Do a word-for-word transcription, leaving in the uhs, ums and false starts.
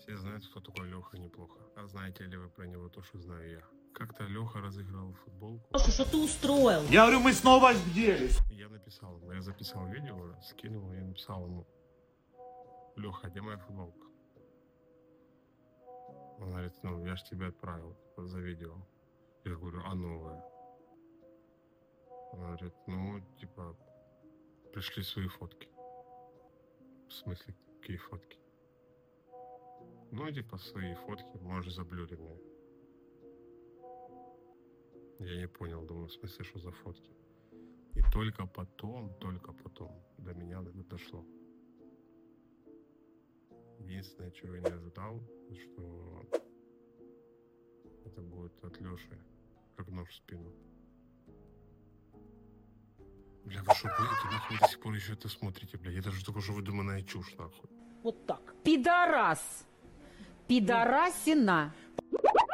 Все знают, кто такой Леха Неплохо. А знаете ли вы про него то, что знаю я? Как-то Леха разыграл футболку. Что ты устроил? Я говорю, мы снова делись. Я написал ему, я записал видео, скинул, я написал ему: Леха, где моя футболка? Он говорит: ну, я ж тебе отправил за видео. Я говорю: а новая? Он говорит: ну, типа, пришли свои фотки. В смысле, какие фотки? Ну, типа, свои фотки, может, заблюренные. Я не понял, думаю, в смысле, что за фотки? И только потом, только потом до меня это дошло. Единственное, чего я не ожидал, что это будет от Лёши, как нож в спину. Бля, вы что, будете, нахуй, вы до сих пор еще это смотрите, бля? Это же только что выдуманная чушь, нахуй. Вот так. Пидорас. Пидорасина.